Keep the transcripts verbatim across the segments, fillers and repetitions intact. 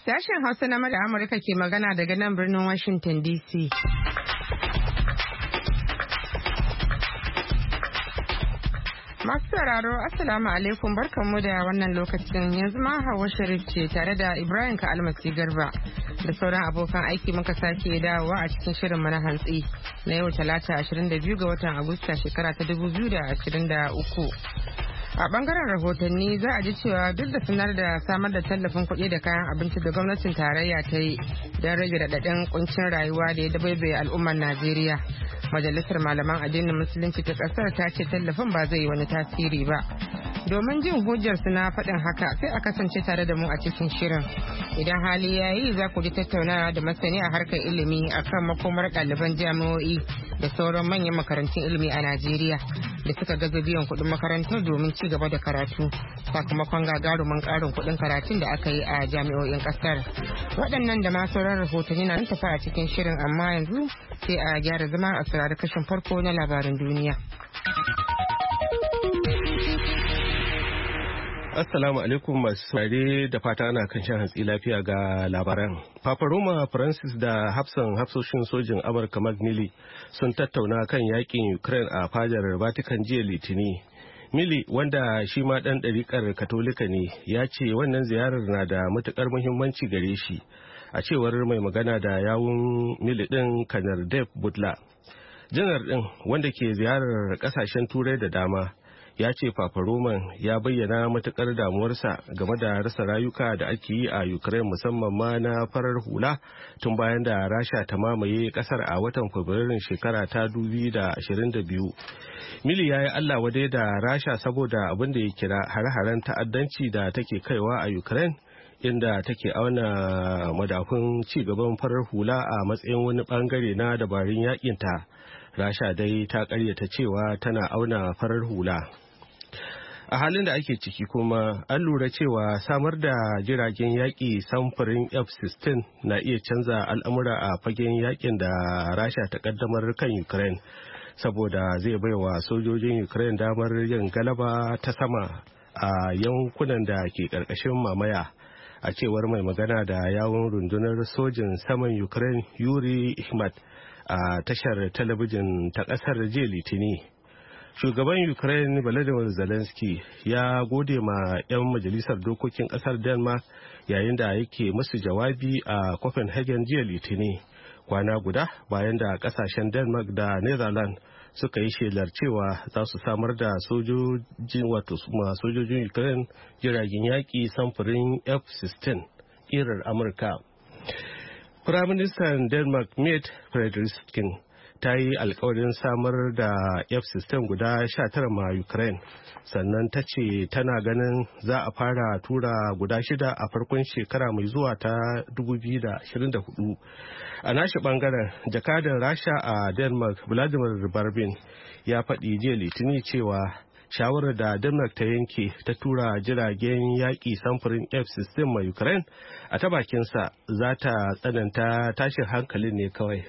Sashen Hausa na Murya Amurka ke magana daga nan birnin Washington D C. Masu sauraro, Assalamu alaikum, barkanmu da wannan lokacin. Yanzu ma Hauwa Sharif ce tare da Ibrahim Ka'almasi Garba da sauran abokan aiki muka sake dawowa a cikin shirin mana hantsi na yau talata ashirin da biyu ga watan Agusta shekara ta dubu biyu da ashirin da uku. A bangaren rahotanni za a ji cewa duk da sanar da samar da tallafin kuɗi da kayan abinci da gwamnatin tarayya ta yi don rage raɗaɗin kuncin rayuwa da ya dabaibaye al'ummar Najeriya. Majalisar Malaman Addinin Musulunci ta ƙasar ta ce tallafin ba zai yi wani tasiri ba. Domin jin hujjarsu na faɗin haka sai a kasance tare da mu a cikin shirin. Idan hali ya yi za ku ji tattaunawa da masani a harkar ilimi akan makomar ɗaliban jami'o'i da sauran manyan makarantun ilimi a Najeriya da suka gaza biyan kuɗin makarantar domin ci gaba da karatu sakamakon gagarumin ƙarin kuɗin karatun da aka yi a jami'o'in ƙasar. Waɗannan da ma sauran rahotanni na tafi a cikin shirin, amma yanzu sai a gyara zama a saurari kashin farko na labaran duniya. Assalamu alaikum masu saurare da fata ana kan shan hantsi lafiya ga labaran. Papa Roma Francis da hafsan hafsoshin sojin Amurka Mark Milley sun tattauna kan yakin Ukraine a fadar Vatican jiya Litini. Milley, wanda shi ma dan ɗariƙar Katolika ne, ya ce wannan ziyarar na da matukar muhimmanci gare shi. A cewar mai magana da yawun Milley din Kanar Dave Butler. Janar din, wanda ke ziyarar kasashen Turai da dama, ya ce Papa Roman ya bayyana matukar damuwarsa game da rasa rayuka da ake yi a Ukraine, musamman ma na farar hula tun bayan da Rasha ta mamaye kasar a watan Fabrairun shekara ta dubu biyu da ashirin da biyu. Mili ya yi Allah wadai da Rasha saboda abin da ya kira hare-haren ta'addanci da take kaiwa a Ukraine, inda take auna madafun ci gaban farar hula a matsayin wani bangare na dabarun yakinta. Rasha dai ta karyata cewa tana auna farar hula. A halin da ake ciki kuma an lura cewa samar da jiragen yaƙi samfurin F sixteen na iya canza al'amura a fagen yakin da Rasha ta kaddamar kan Ukraine, saboda zai baiwa sojojin Ukraine damar yin galaba ta sama a yankunan da ke ƙarƙashin mamaya, a cewar mai magana da yawun rundunar sojin saman Ukraine Yuri Ihmat a tashar talabijin ta ƙasar jiya Litini. Shugaban Ukraine Volodymyr Zelensky ya gode ma 'yan majalisar dokokin kasar Denmark yayin da yake musu jawabi a Copenhagen jiya Litini, kwana guda bayan da kasashen Denmark da Netherlands suka yi shelar cewa za su samar da sojojin wato sojojin Ukraine jiragen yaƙi samfurin F sixteen irar Amurka. Firaministan Denmark Mette Frederiksen ta yi alkawarin samar da F sixteen guda sha tara ma Ukraine, sannan ta ce tana ganin za a fara tura guda shida a farkon shekara mai zuwa ta dubu biyu da ashirin da hudu. A nashi bangaren, jakadan Rasha a Denmark Vladimir Barbin ya faɗi jiya Litinin cewa shawarar da Denmark ta yanke ta tura jiragen yaƙi samfurin F sixteen ma Ukraine, a ta bakinsa za ta tsananta tashin hankalin ne kawai.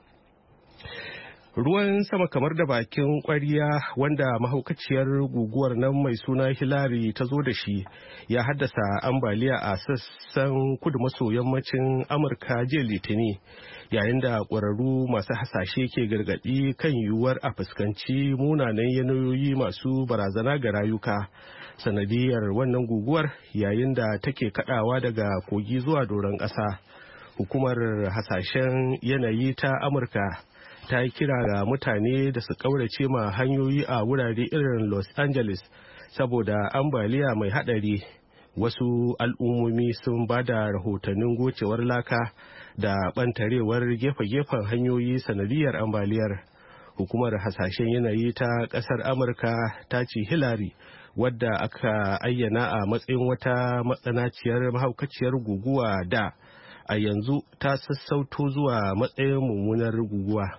Ruwan sama kamar da bakin ƙwarya wanda mahaukaciyar guguwar nan mai suna Hillary ta zo da shi ya haddasa ambaliya a sassan kudu maso yammacin Amurka jiya Litini, yayin da ƙwararru masu hasashe ke gargaɗi kan yiwuwar a fuskanci munanan yanayoyi masu barazana ga rayuka sanadiyar wannan guguwar yayin da take kaɗawa daga kogi zuwa doron ƙasa. Hukumar hasashen yanayi ta Amurka ta yi kira ga mutane da su ƙaurace ma hanyoyi a wurare irin Los Angeles saboda ambaliya mai haɗari. Wasu al'ummomi sun ba da rahotannin gocewar laka da ɓantarewar gefe-gefen hanyoyi sanadiyar ambaliyar. Hukumar hasashen yanayi ta ƙasar Amurka ta ce Hillary, wadda aka ayyana a matsayin wata matsanaciyar mahaukaciyar guguwa da a yanzu ta sassauto zuwa matsayin mummunar guguwa.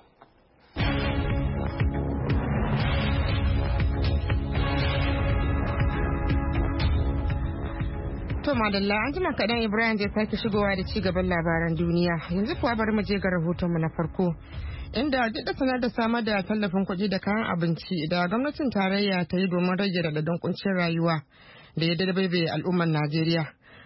To madalla, an jima kaɗan Ibrahim zai sake shigowa da ci gaban labaran duniya. Yanzu kuwa bari mu je ga rahotonmu na farko. Inda duk da sanar da samar da tallafin kuɗi da kayan abinci da gwamnatin tarayya ta yi domin rage raɗaɗin kuncin rayuwa da ya dabaibaye al'ummar Najeriya.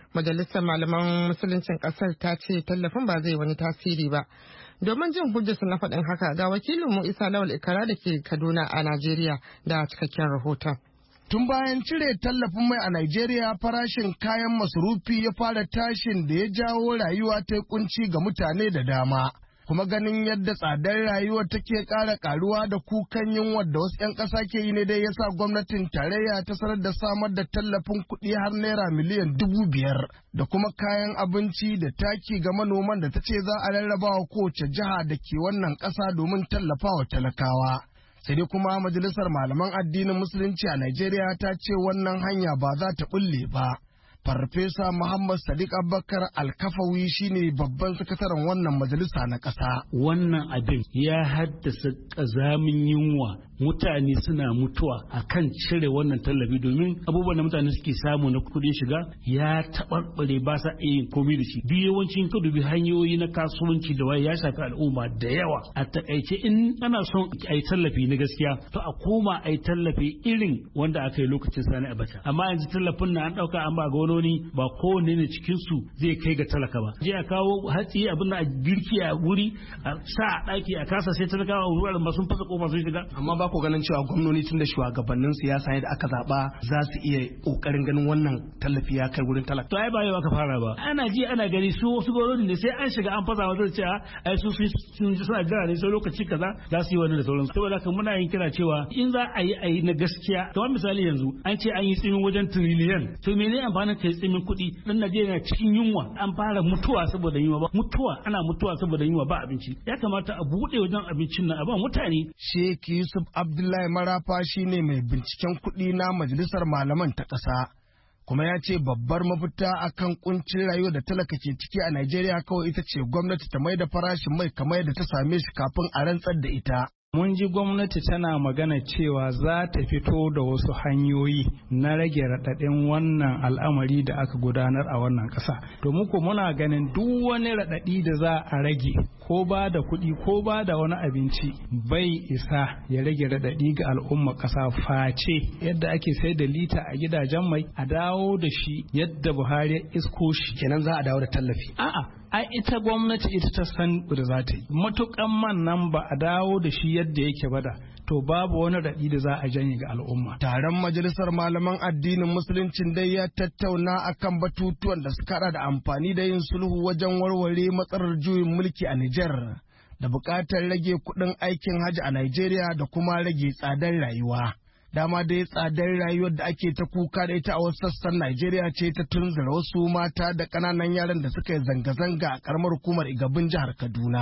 Majalisar Malaman Musuluncin ƙasar ta ce tallafin ba zai wani tasiri ba. Domin jin hujjarsa na faɗin haka ga wakilinmu Isa Lawal Ikara da ke Kaduna a Najeriya da cikakken rahoton. Tun bayan cire tallafin mai a Najeriya farashin kayan masarufi ya fara tashin da ya jawo rayuwa ta kunci ga mutane da dama. Kuma ganin yadda tsadar rayuwar take ƙara ƙaruwa da kukan yunwa da wasu 'yan ƙasa ke yi ne dai yasa gwamnatin tarayya ta sanar da samar da tallafin kuɗi har naira miliyan dubu biyar da kuma kayan abinci da taki ga manoman da ta ce za a rarrabawa kowace jiha da ke wannan ƙasa domin tallafawa talakawa. Sai dai kuma majalisar malaman addinin musulunci a Najeriya ta ce wannan hanya ba za ta bulle ba. Farfesa Muhammad Sadiq Abubakar Alkafawi shine babban sakataren wannan majalisa na ƙasa. Wannan abin ya haddasa ƙazamin yunwa, mutane suna mutuwa akan cire wannan tallafi domin abubuwan da mutane suke samu na kuɗin shiga ya taɓarɓare ba sa iya yin komai da shi. Duk yawancin ka dubi hanyoyi na kasuwanci da waye ya shafi al'umma da yawa. A takaice in ana son a yi tallafi na gaskiya to a koma a yi tallafi irin wanda aka yi lokacin Sani Abacha. Amma yanzu tallafin na an ɗauka an ba ga wani ba kowanne ne cikin su zai kai ga talaka ba. Je a kawo hatsi abin da a girki a wuri a sa a ɗaki a kasa sai talakawa a wuraren ba sun fasa kofa sun shiga. Amma ba ku ganin cewa gwamnoni tun da shugabannin siyasa yadda aka zaba za su iya kokarin ganin wannan tallafi ya kai wurin talaka. To ai ba yau aka fara ba. Ana ji ana gani su wasu gwamnoni ne sai an shiga an fasa wasu cewa ai su sun ji suna jira ne sai lokaci kaza za su yi wannan da sauransu. Saboda haka muna yin kira cewa in za a yi a yi na gaskiya. Kamar misali yanzu an ce an yi tsimin wajen tiriliyan. To menene amfanin kai tsimin kuɗi dan Najeriya cikin yunwa an fara mutuwa saboda yunwa ba mutuwa ana mutuwa saboda yunwa ba abinci ya kamata a buɗe wajen abincin nan a ba mutane. Sheikh Yusuf Abdullahi Marafa shine mai binciken kuɗi na majalisar malaman ta ƙasa kuma ya ce babbar mafita akan kuncin rayuwa da talaka ke ciki a Najeriya kawai ita ce gwamnati ta mai da farashin mai kamar da ta same shi kafin a rantsar da ita. Mun ji gwamnati tana magana cewa za ta fito da wasu hanyoyi na rage raɗaɗin wannan al'amari da aka gudanar a wannan ƙasa. To muku muna ganin duk wani raɗaɗi da za a rage ko ba da kuɗi ko ba da wani abinci bai isa ya rage raɗaɗi ga al'umma ƙasa face yadda ake sai da lita a gidajen mai a dawo da shi yadda Buhari ya isko shi. Kenan za a dawo da tallafi. A'a. ai ita gwamnati ita ta san da za ta yi matukan man nan ba a dawo da shi yadda yake ba da to babu wani raɗi da za a janye ga al'umma. Taron majalisar malaman addinin musuluncin dai ya tattauna akan batutuwan da suka haɗa da amfani da yin sulhu wajen warware matsalar juyin mulki a Nijar da buƙatar rage kuɗin aikin hajji a Najeriya da kuma rage tsadar rayuwa. Dama dai tsadar rayuwar da ake ta kuka da ita a wasu sassan Najeriya ce ta tunzura wasu mata da ƙananan yaran da suka yi zanga-zanga a ƙaramar hukumar Igabin jihar Kaduna.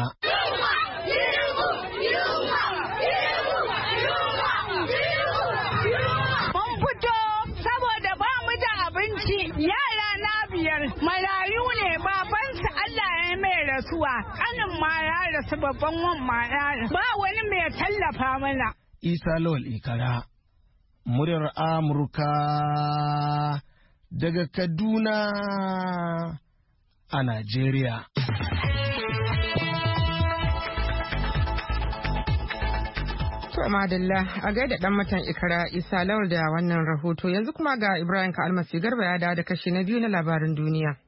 Mun fito saboda ba mu da abinci, yara na biyar marayu ne babansu Allah ya mai rasuwa, ƙanin ma ya rasu babban wan ma ya ba wani mai tallafa mana. Isa Lawal Ikara. Muryar Amurka daga Kaduna a Najeriya. To madalla a gaida dan matan Ikara Isa Lawal da wannan rahoto yanzu kuma ga Ibrahim Ka Almasi Garba ya dawo da kashi na biyu na labarin duniya.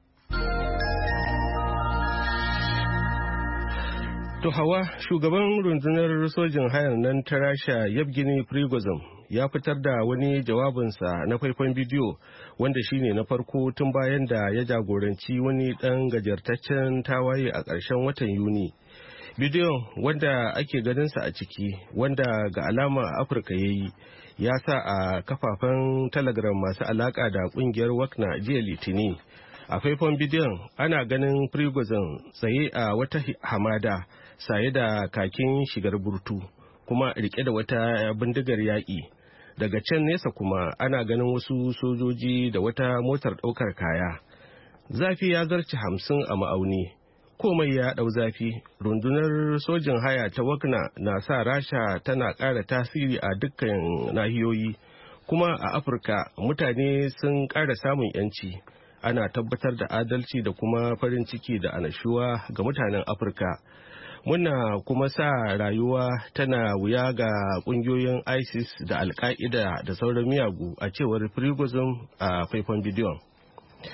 To Hawa, shugaban rundunar sojin hayar nan ta Rasha Yevgeny Prigozhin ya fitar da wani jawabinsa na faifan bidiyo wanda shine na farko tun bayan da ya jagoranci wani ɗan gajartaccen tawaye a ƙarshen watan Yuni. Bidiyon wanda ake ganinsa a ciki wanda ga alama a Afirka ya yi ya sa a kafafen Telegram masu alaƙa da ƙungiyar Wagner jiya Litini. A faifan bidiyon ana ganin Prigozhin tsaye a wata hamada saye da kakin shigar burtu kuma rike da wata bindigar yaƙi. Daga can nesa kuma ana ganin wasu sojoji da wata motar ɗaukar kaya. Zafi ya zarci hamsin a ma'auni. Komai ya ɗau zafi. Rundunar sojin haya ta Wagner na sa Rasha tana ƙara tasiri a dukkan nahiyoyi. Kuma a Afirka mutane sun ƙara samun 'yanci. Ana tabbatar da adalci da kuma farin ciki da annashuwa ga mutanen Afirka. Muna kuma sa rayuwa tana wuya ga kungiyoyin ISIS da Al-Qaeda da sauran miyagu a cewar Prigozhin a faifan bidiyon.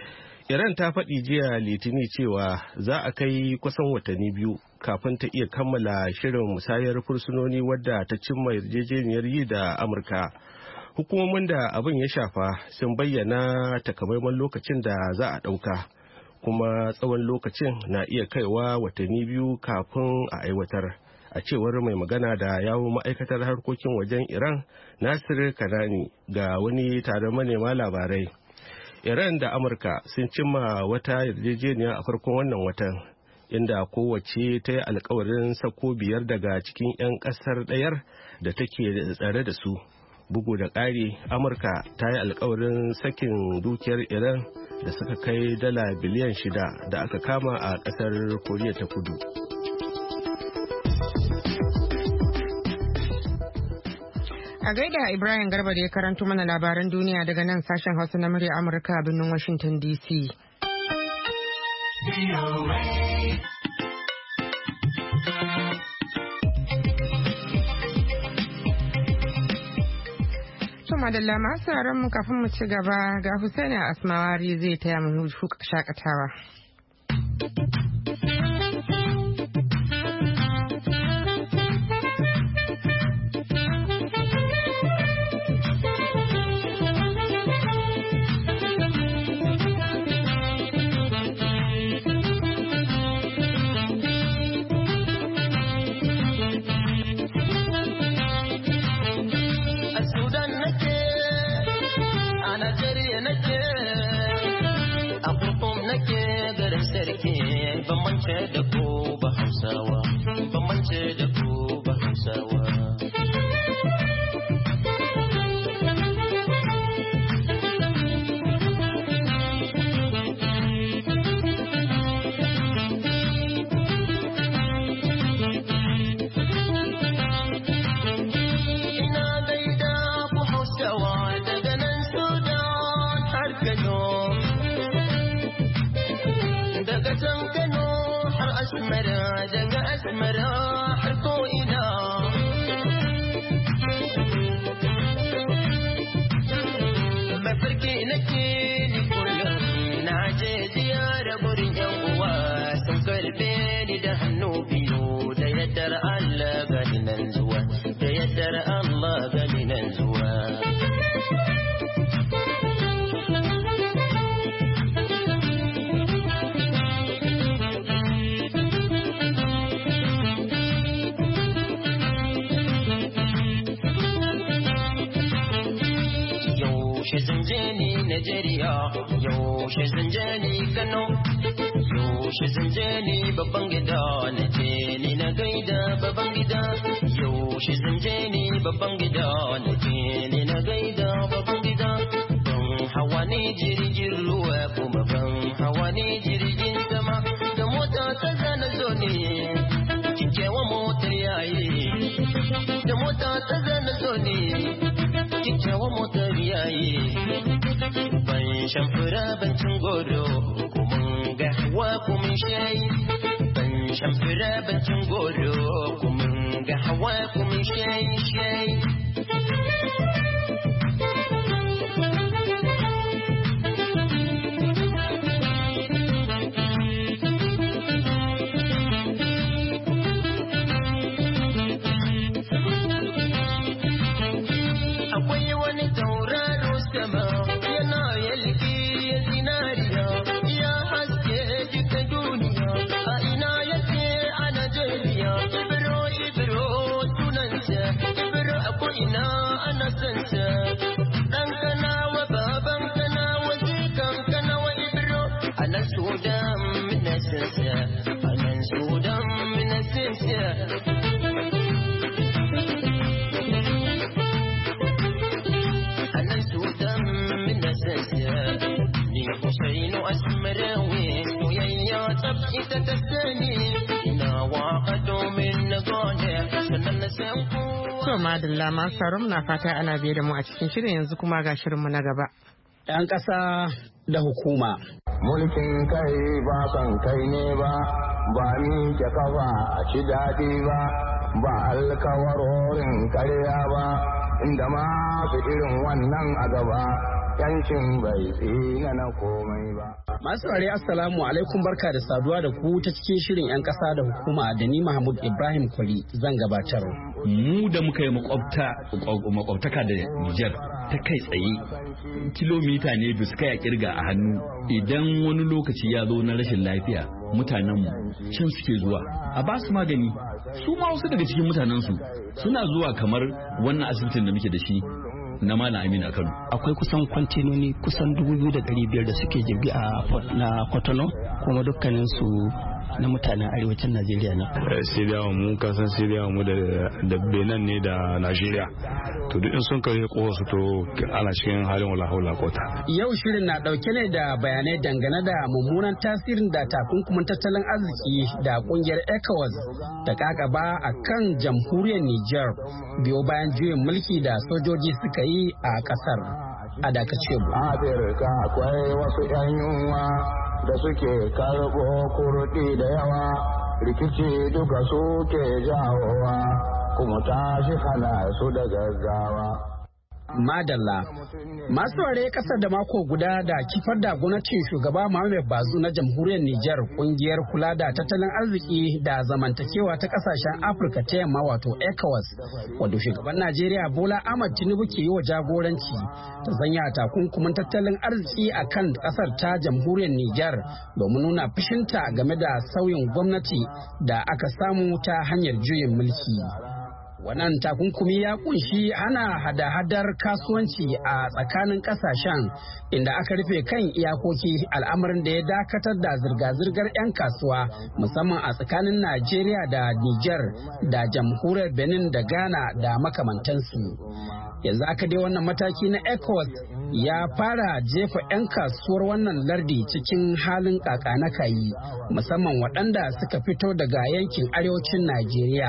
Iran ta faɗi jiya Litini cewa za a kai kusan watanni biyu kafin ta iya kammala shirin musayar fursunoni wadda ta cimma yarjejeniyar yi da Amurka. Hukumomin da abin ya shafa sun bayyana takamaiman lokacin da za a ɗauka, kuma tsawon lokacin na iya kaiwa watanni biyu kafin a aiwatar. A cewar mai magana da yawon ma'aikatar harkokin wajen Iran, Nasir Kanani, ga wani taron manema labarai. Iran da Amurka sun cimma wata yarjejeniya a farkon wannan watan, inda kowace ta yi alkawarin sako biyar daga cikin 'yan kasar ɗayar da take tsare da su. Bugu da ƙari, Amurka ta yi alkawarin sakin dukiyar Iran da suka kai dala biliyan shida da aka kama a ƙasar Koriya ta Kudu. A gaida Ibrahim Garba da ya karanto mana labaran duniya daga nan sashen Hausa na murya Amurka a birnin Washington D C. Madalla masu yaran mu kafin mu ci gaba ga Husaini Asmawari zai taya mu shakatawa. Bambance da ku ba Hausawa, bambance da ku ba Hausawa. Ina gaida ku Hausawa daga nan Sudan har Kano, daga can Kano Asmara daga Asmara har ko'ina. Mafarki nake ni kullum na je ziyara gurin yan uwa, sun karbe ni da hannu biyu, da yaddar Allah gani nan zuwa, da yaddar Allah gani nan zuwa. Najeriya, yaushe zan je ni Kano, yaushe zan je ni babban gida, na je ni na gaida babban gida, yaushe zan je ni babban gida, na je ni na gaida babban gida. Ban hawa ne jirgin ruwa kuma ban hawa ne jirgin sama, da mota ta zana zo ne, kikewa motar yayi, da mota ta zana zo ne, kikewa motar yayi. Ban shan fura ban cin goro, kuma ga hawa kuma shayi. Ban shan fura ban cin goro, kuma ga hawa kuma shayi shayi. Akwai wani tauraro sama yana yalki zinariya, ya haske duka duniya, a ina yake a Najeriya. Ibro Ibro sunansa, Ibro a ko'ina ana sansa. Dan Kanawa baban Kanawa jikan Kanawa Ibro, a nan Sudan mina sansa, a nan Sudan mina sansa. Ni Husainu Asmarawi, soyayya tsab ita ta sani, ina waka domin na gode, sannan na san kowa. To madalla masu sauran muna fata ana biye da mu a cikin shirin, yanzu kuma ga shirinmu na gaba. ‘Yan ƙasa da hukuma. Mulkin kai ba son kai ne ba, ba ni ke kafa a ci daɗi ba, ba alkawarorin karya ba, inda masu irin wannan a gaba. yancin bai tsina na komai ba. Masu ware assalamu alaikum, barka da saduwa da ku ta cikin shirin 'yan ƙasa da hukuma da ni Mahmud Ibrahim Kwari zan gabatar. Mu da muka yi makwabtaka da Nijar ta kai tsaye kilomita ne bisa kai a kirga a hannu. Idan wani lokaci ya zo na rashin lafiya mutanenmu can suke zuwa a ba su magani. Su ma wasu daga cikin mutanensu suna zuwa kamar wannan asibitin da muke da shi na Malam Aminu a Kano. Akwai kusan kwantenoni kusan dubu biyu da ɗari biyar da suke jirgi a na Kotono, kuma dukkanin su na mutanen arewacin Najeriya ne. Siriya mu kasan Siriya mu da Benin ne da Najeriya. To duk in sun kare kowa su to ana cikin halin wala haula kota. Yau shirin na dauke ne da bayanai dangane da mummunan tasirin da takunkumin tattalin arziki da kungiyar ECOWAS da kakaba a kan jamhuriyar Niger biyo bayan juyin mulki da sojoji suka yi a kasar. A dakace mu. Afirka akwai wasu 'yan yunwa da suke karɓo kurɗi da yawa, rikici duka suke jawowa, kuma tashi hana su da gaggawa. Madalla. Masu ware kasar da mako guda da kifar da gwamnatin shugaba Muhammad Bazoum na jamhuriyar Nijar, kungiyar kula da tattalin arziki da zamantakewa ta kasashen Afirka ta yamma wato ECOWAS, wanda shugaban Najeriya Bola Ahmed Tinubu ke yi wa jagoranci, ta sanya takunkumin tattalin arziki a kan kasar ta jamhuriyar Nijar domin nuna fushinta game da sauyin gwamnati da aka samu ta hanyar juyin mulki. Wannan takunkumi ya kunshi hana hada-hadar kasuwanci a tsakanin kasashen, inda aka rufe kan iyakoki, al'amarin da ya dakatar da zirga-zirgar 'yan kasuwa musamman a tsakanin Najeriya da Niger da jamhuriyar Benin da Ghana da makamantansu. Yanzu aka dai wannan mataki na ECOWAS ya fara jefa 'yan kasuwar wannan lardi cikin halin kakanakayi, musamman waɗanda suka fito daga yankin arewacin Najeriya.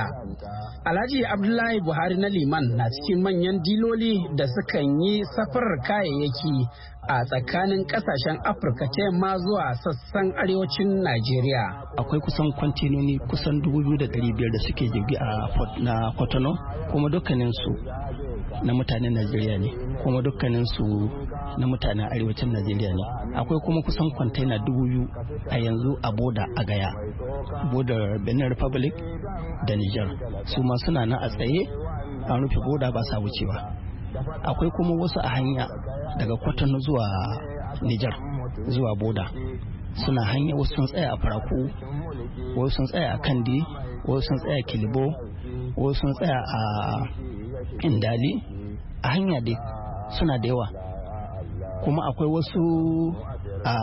Alhaji Abdullahi Buhari na Liman na cikin manyan diloli da sukan yi safarar kayayyaki a tsakanin kasashen Afirka ta yamma zuwa sassan arewacin Najeriya. Akwai kusan kwantenoni kusan dubu biyu da ɗari biyar da suke jirgi a na Kotono, kuma dukkanin su na mutanen Najeriya ne, kuma dukkanin su na mutanen arewacin Najeriya ne. Akwai kuma kusan kwantena dubu biyu a yanzu a boda a Gaya, bodar Benin Republic da Niger. Su ma suna nan a tsaye, an rufe boda ba sa wucewa. Akwai kuma wasu a hanya daga Kotono zuwa Niger zuwa boda, suna hanya, wasu sun tsaya a Faraku, wasu sun tsaya a Kandi, wasu sun tsaya a Kilibo, wasu sun tsaya a Indali. A hanya dai suna da yawa. Kuma akwai wasu a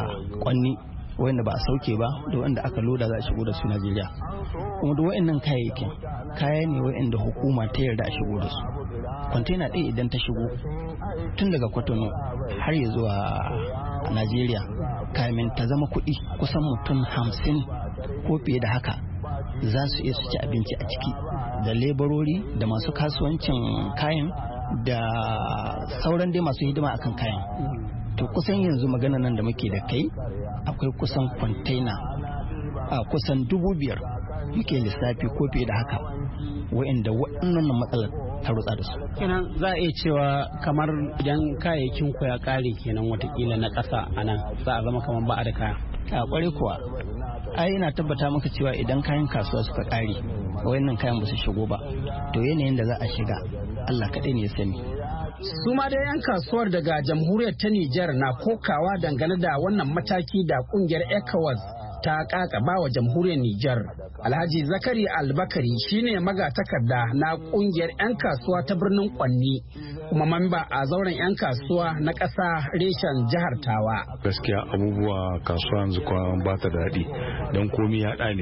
Kwanni wanda ba a sauke ba, da wanda aka loda za a shigo da su Najeriya. Kuma da wa'annan kayayyakin kaya ne wa'anda hukuma ta yarda a shigo da su. Kwantena ɗaya idan ta shigo tun daga Kotono har ya zuwa Najeriya, kamin ta zama kuɗi kusan mutum hamsin ko fiye da haka za su iya su ci abinci a ciki, da lebarori da masu kasuwancin kayan da sauran dai masu hidima akan kayan. To kusan yanzu magana nan da muke da kai akwai kusan kwantena a kusan dubu biyar muke lissafi ko fiye da haka wa'inda waɗannan matsalar ta rutsa da su. Kenan za a iya cewa kamar idan kayayyakin ku ya kare kenan watakila na ƙasa a nan za a zama kamar ba a da kaya. A kware kuwa, ai ina tabbata maka cewa idan kayan kasuwa suka kare wayannan kayan ba su shigo ba, to yanayin da za a shiga Allah kaɗai ne ya sani. Su ma dai 'yan kasuwar daga jamhuriyar ta Nijar na kokawa dangane da wannan mataki da kungiyar ECOWAS ta kakaba wa jamhuriyar Nijar. Alhaji Zakari Albakari shine magatakarda na kungiyar 'yan kasuwa ta birnin Kwanni, kuma mamba a zauren 'yan kasuwa na ƙasa reshen jihar Tawa. Gaskiya abubuwa kasuwa yanzu kwan ba ta daɗi don komi ya ɗane.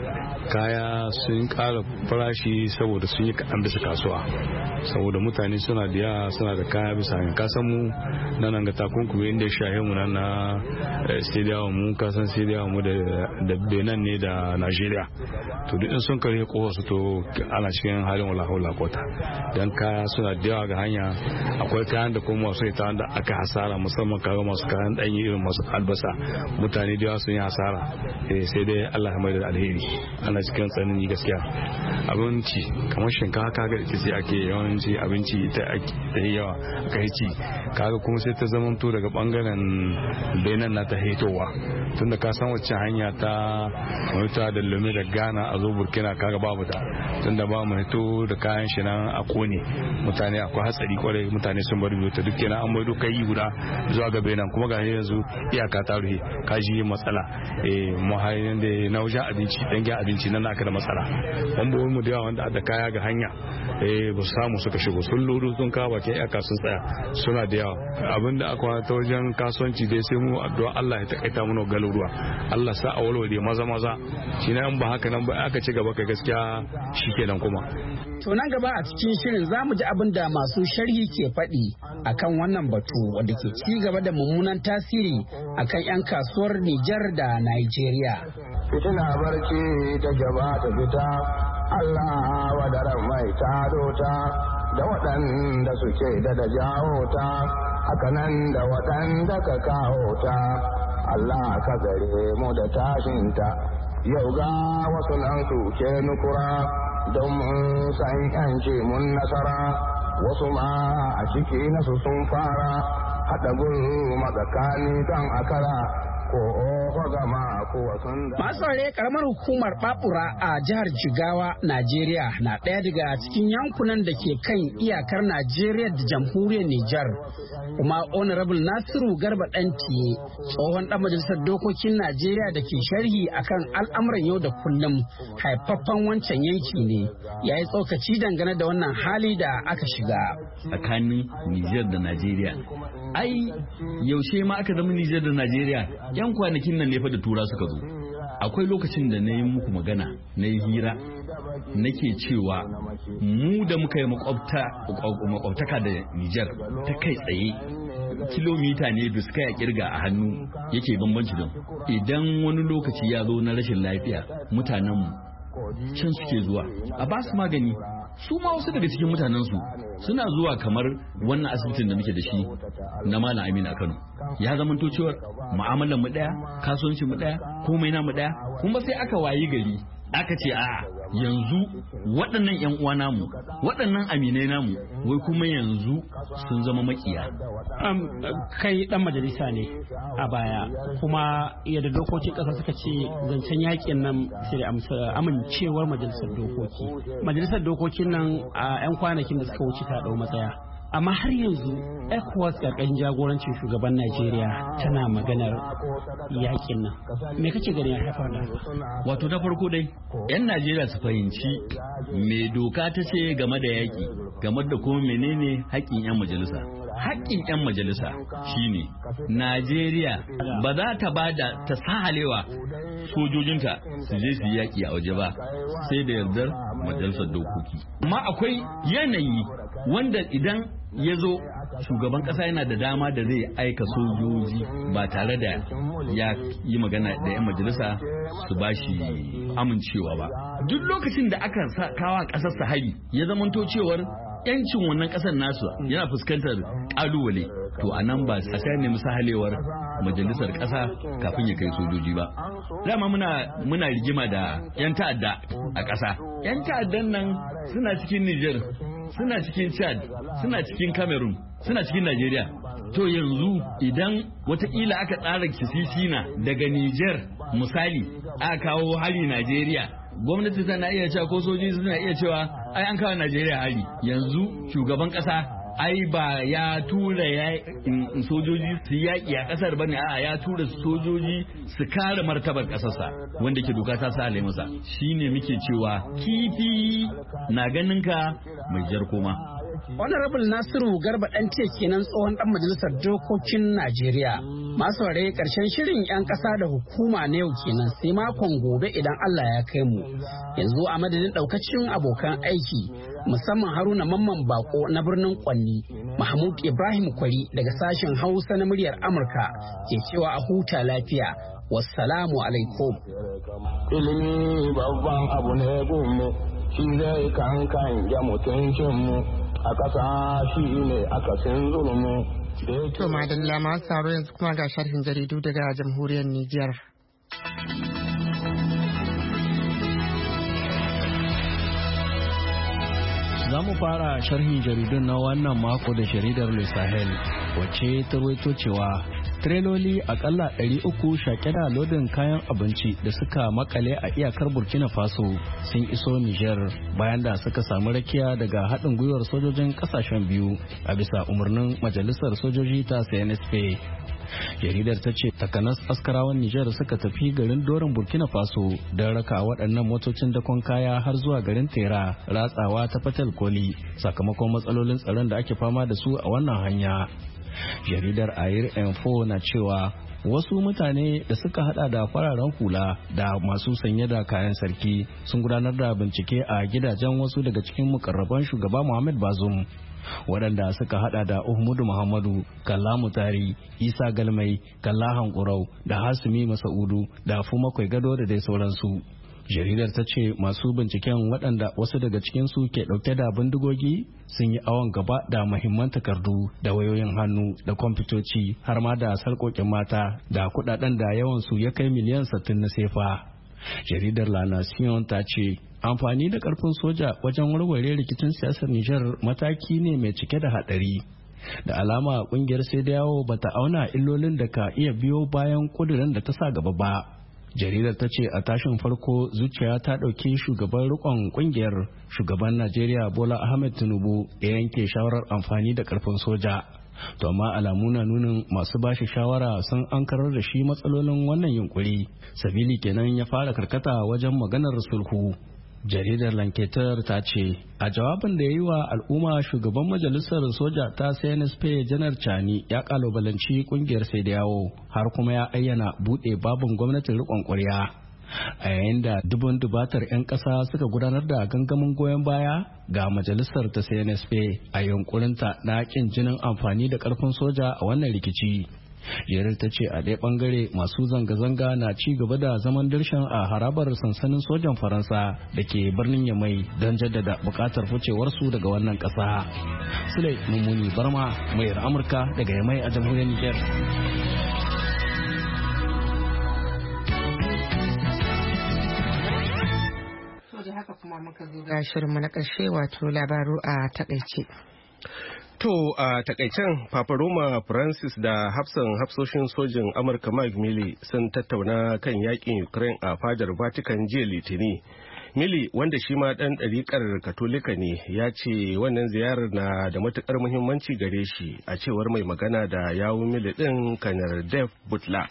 Kaya sun ƙara farashi saboda sun yi kaɗan bisa kasuwa. Saboda mutane suna da yawa suna da kaya bisa hanyar. Kasan mu na nan ga takunkumi inda ya shahe mu nan na stadium mu kasan stadium mu da Benin ne da Najeriya. To duk in sun kare kowa su to ana cikin halin wala haula kota. Dan kaya suna da yawa ga hanya akwai kayan da kuma masu ita da aka hasara musamman kaga masu kayan ɗanyi irin masu albasa mutane da yawa sun yi hasara sai dai Allah ya mai da alheri ana cikin tsanani gaskiya. Abinci kamar shinkafa kaga da sai ake yawanci abinci ta da yawa aka yi ci kaga kuma sai ta zamanto daga bangaren benin na ta hetowa tunda ka san wacce hanya ta mutuwa da lume da Ghana a zo Burkina kaga babu ta tunda ba mu hito da kayan shi nan a kone mutane akwai hatsari kwarai mutane sun bar biyu ta duk kenan an maido kai guda zuwa ga benin kuma ga yanzu iyaka ta rufe ka ji matsala eh mu hayin da na wajen abinci dangin abinci nan aka da matsala wambobin mu da yawa wanda da kaya ga hanya eh ba su samu suka shigo sun lodo sun kawo bakin iyaka sun tsaya suna da yawa abinda aka ta wajen kasuwanci dai sai mu addu'a Allah ya takaita mana galuruwa Allah sa a walwale maza maza shi ne an ba haka nan ba aka ci gaba kai gaskiya shikenan kuma. To nan gaba a cikin shirin zamu ji abin da masu sharhi ke faɗi akan wannan batu wanda ke ci gaba da mummunan tasiri akan 'yan kasuwar Nijar da Nigeria. Fitina barci ta gaba ta fita Allah wadaran mai tado ta da waɗanda suke da da jawo ta hakanan da waɗanda ka kawo ta Allah ka gare mu da tashinta yau ga wasu nan suke nukura don mun san yanci mun nasara wasu ma a ciki nasu sun fara haɗa gulu matsakani kan akara Masu rare karamar hukumar Babura a jihar Jigawa, Najeriya na ɗaya daga cikin yankunan da ke kan iyakar Najeriya da jamhuriyar Nijar. Kuma Honorable Nasiru Garba Ɗantiye, tsohon ɗan majalisar dokokin Najeriya da ke sharhi akan al'amuran yau da kullum haifaffen wancan yanki ne, ya yi tsokaci dangane da wannan hali da aka shiga. Tsakanin Nijar da Najeriya. Ai, yaushe ma aka zama Nijar da Najeriya? Yan kwanakin nan ne fa da tura suka zo. Akwai lokacin da na yi muku magana na yi hira nake cewa mu da muka yi makwabtaka da Nijar ta kai tsaye kilomita ne da suka ya kirga a hannu yake bambanci don idan wani lokaci ya zo na rashin lafiya mutanenmu can suke zuwa a ba su magani. Su ma wasu daga cikin mutanensu suna zuwa kamar wannan asibitin da muke da shi na Malam Aminu a Kano. Ya zamanto cewar mu'amalar mu daya, kasuwancin mu daya, komai na mu daya, kuma sai aka wayi gari aka ce a yanzu waɗannan yan uwa namu, waɗannan aminai namu, wai kuma yanzu sun zama makiya. Um, kai dan majalisa ne a baya kuma yadda dokokin ƙasa suka ce zancen yakin nan sai da amincewar majalisar dokoki. Majalisar dokokin nan a 'yan kwanakin da suka wuce ta ɗau matsaya. Amma har yanzu ECOWAS ƙarƙashin jagorancin shugaban Najeriya tana maganar yakin nan. Me kake gani ya haifar da? Wato na farko dai, 'yan Najeriya su fahimci me doka ta ce game da yaki, game da kuma menene haƙƙin 'yan majalisa. Haƙƙin 'yan majalisa shine Najeriya ba za ta ba da ta sahalewa sojojinta su je su yi yaƙi a waje ba sai da yardar majalisar dokoki. Amma akwai yanayi wanda idan ya zo shugaban kasa yana da dama da zai aika sojoji ba tare da ya yi magana da 'yan majalisa su ba shi amincewa ba. Duk lokacin da aka kawo kasar sahari ya zamanto cewar yancin wannan kasar nasu yana fuskantar kalubale, to a nan ba a sai nemi sahalewar majalisar kasa kafin ya kai sojoji ba. Dama muna muna rigima da 'yan ta'adda a kasa. 'Yan ta'addan nan suna cikin Niger, suna cikin Chad, suna cikin Cameroon, suna cikin Najeriya. To yanzu idan watakila aka tsara kisisina daga Niger misali aka kawo hari Najeriya, gwamnati tana iya cewa ko sojoji suna iya cewa ai an kawo Najeriya hari. Yanzu shugaban kasa ai ba ya tura ya sojoji su yaƙi a ƙasar bane, a'a ya tura sojoji su kare martabar ƙasarsa wanda ke doka ta sa alai masa. Shine muke cewa kifi na ganin ka mai jar koma. Honorable Nasiru Garba Ɗantiye kenan tsohon ɗan majalisar dokokin Najeriya. Masu ware ƙarshen shirin 'yan ƙasa da hukuma na yau kenan sai makon gobe idan Allah ya kai mu. Yanzu a madadin ɗaukacin abokan aiki musamman Haruna Mamman Bako na birnin Kwanni, Mahmud Ibrahim Kwari daga sashen Hausa na muryar Amurka ke cewa a huta lafiya. Wassalamu alaikum. Ilimi babban abu ne gunmu, shi zai kankan ya mutuncinmu. a ƙasa shi ne akasin zulumu. To madalla masu saro yanzu kuma ga sharhin jaridu daga jamhuriyar Nijar. Za mu fara sharhin jaridun na wannan mako da jaridar Le Sahel wacce ta rawaito cewa tireloli akalla ɗari uku shaƙe da lodin kayan abinci da suka makale a iyakar Burkina Faso sun iso Niger bayan da suka samu rakiya daga haɗin gwiwar sojojin ƙasashen biyu a bisa umarnin majalisar sojoji ta C N S P. Jaridar ta ce takanas askarawan Nijar suka tafi garin Dorin Burkina Faso don raka waɗannan motocin dakon kaya har zuwa garin Tera ratsawa ta Fatal Koli sakamakon matsalolin tsaron da ake fama da su a wannan hanya. Jaridar Air Info na cewa wasu mutane da suka hada da fararen hula da masu sanye da kayan sarki sun gudanar da bincike a gidajen wasu daga cikin mukarraban shugaba Muhammad Bazoum waɗanda suka hada da Uhmudu Muhammadu, Kalla Mutari, Isa Galmai, Kalla Hankurau da Hasimi Masaudu da Fumakwai Gado da dai sauransu. Jaridar ta ce masu binciken waɗanda wasu daga cikinsu ke ɗauke da bindigogi sun yi awon gaba da mahimman takardu da wayoyin hannu da kwamfutoci har ma da sarƙoƙin mata da kuɗaɗen da yawansu ya kai miliyan sittin na sefa. Jaridar La Nation ta ce amfani da ƙarfin soja wajen warware rikicin siyasar Nijar mataki ne mai cike da haɗari. Da alama ƙungiyar sai da yawo bata auna illolin da ka iya biyo bayan ƙudurin da ta sa gaba ba. Jaridar ta ce a tashin farko zuciya ta ɗauki shugaban rikon kungiyar shugaban Najeriya Bola Ahmed Tinubu ya yanke shawarar amfani da karfin soja. To amma alamu na nunin masu bashi shawara sun ankarar da shi matsalolin wannan yunkuri. Sabili kenan ya fara karkata wajen maganar sulhu. Jaridar Lanketer ta ce a jawabin da ya yi wa al'umma shugaban majalisar soja ta C N S P janar Chani ya kalubalanci kungiyar sai da yawo har kuma ya ayyana bude babin gwamnatin riƙon ƙwarya a yayin da dubun dubatar 'yan ƙasa suka gudanar da gangamin goyon baya ga majalisar ta C N S P a yunkurinta na ƙin jinin amfani da ƙarfin soja a wannan rikici. Jerar ta ce a ɗaya ɓangare masu zanga-zanga na ci gaba da zaman dirshan a harabar sansanin sojan Faransa da ke birnin Yamai don jaddada buƙatar ficewarsu daga wannan ƙasa. Sule Mummuni Barma, mayar Amurka daga Yamai a jamhuriyar Nijar. Da haka kuma muka zo ga shirinmu na ƙarshe wato labaru a takaice. To a takaicen Paparoma Francis da hafsan hafsoshin sojin Amurka Mike Milley sun tattauna kan yakin Ukraine a fadar Vatican jiya Litini. Milley wanda shi ma ɗan ɗariƙar Katolika ne ya ce wannan ziyarar na da matuƙar muhimmanci gare shi a cewar mai magana da yawun Milley ɗin Kanar Dave Butler.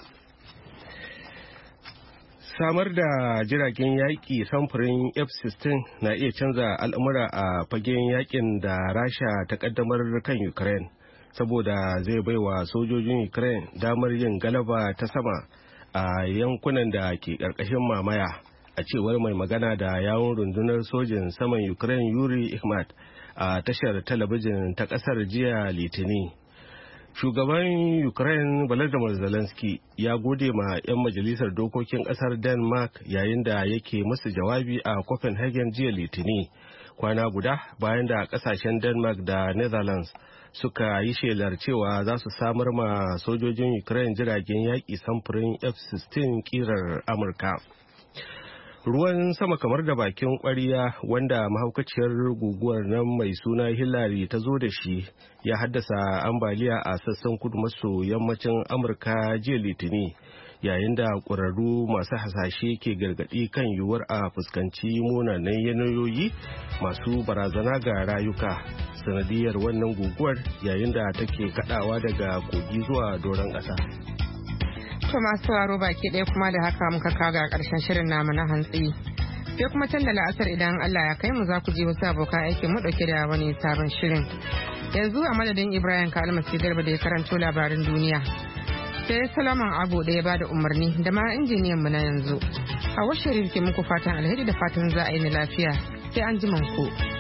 Samar da jiragen yaƙi samfurin F sixteen na iya canza al'amura a fagen yaƙin da Rasha ta ƙaddamar kan Ukraine, saboda zai baiwa sojojin Ukraine damar yin galaba ta sama a yankunan da ke ƙarƙashin mamaya, a cewar mai magana da yawun rundunar sojin saman Ukraine Yuri Ikhmat a tashar talabijin ta ƙasar jiya Litinin. Shugaban Ukraine Volodymyr Zelensky ya gode ma 'yan majalisar dokokin kasar Denmark yayin da yake musu jawabi a Copenhagen jiya Litini, kwana guda bayan da kasashen Denmark da Netherlands suka yi shelar cewa za su samar ma sojojin Ukraine jiragen yaƙi samfurin F sixteen kirar Amurka. Ruwan sama kamar da bakin ƙwarya wanda mahaukaciyar guguwar nan mai suna Hillary ta zo da shi ya haddasa ambaliya a sassan kudu maso yammacin Amurka jiya Litini, yayin da ƙwararru masu hasashe ke gargaɗi kan yiwuwar a fuskanci munanan yanayoyi masu barazana ga rayuka sanadiyar wannan guguwar yayin da take kaɗawa daga kogi zuwa doron ƙasa. To masu sauraro baki ɗaya kuma da haka muka kaga ƙarshen shirin namu na hantsi. Sai kuma can da la'asar idan Allah ya kai mu za ku ji wasu abokan aiki mu ɗauke da wani sabon shirin. Yanzu a madadin Ibrahim Kalmasi Garba da ya karanto labarin duniya. Sai Salaman Abu da ya bada umarni da ma injiniyan mu na yanzu. Hawa Sharif ke muku fatan alheri da fatan za a yi ni lafiya. Sai an ji ku.